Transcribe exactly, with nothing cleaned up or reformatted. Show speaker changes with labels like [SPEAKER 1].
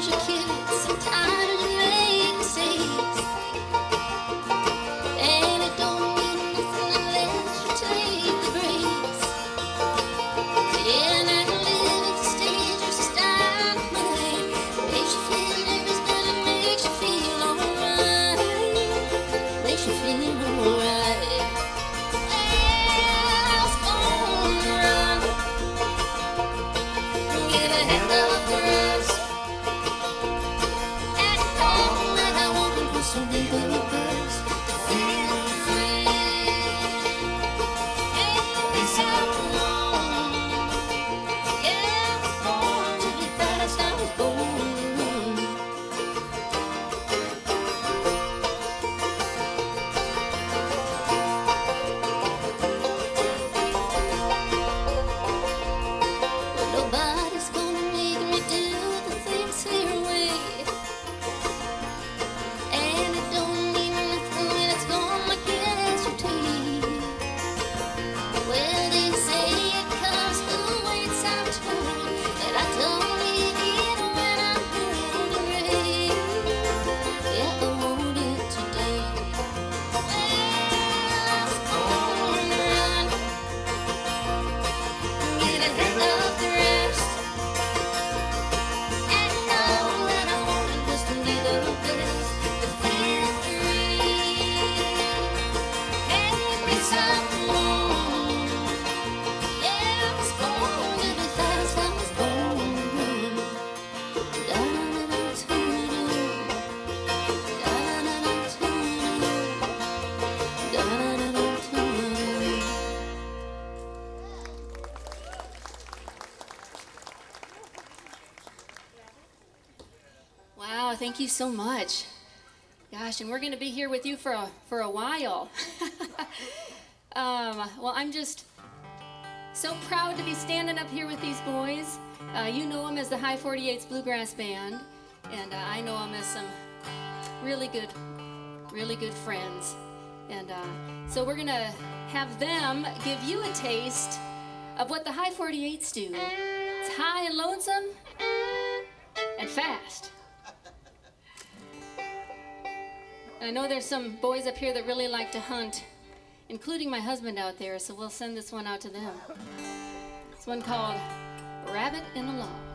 [SPEAKER 1] Thank you so much. Gosh, and we're going to be here with you for a, for a while. um, well, I'm just so proud to be standing up here with these boys. Uh, you know them as the High forty-eight's Bluegrass Band, and uh, I know them as some really good, really good friends. And uh, so we're going to have them give you a taste of what the High forty-eights do. It's high and lonesome and fast. I know there's some boys up here that really like to hunt, including my husband out there, so we'll send this one out to them. It's one called Rabbit in a Log.